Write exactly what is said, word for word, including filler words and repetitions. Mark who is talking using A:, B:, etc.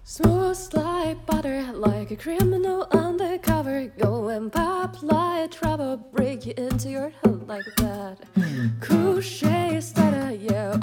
A: Smooth like butter, like a criminal undercover. Go and pop like trouble, break you into your head like that. Cool shade stutter, yeah,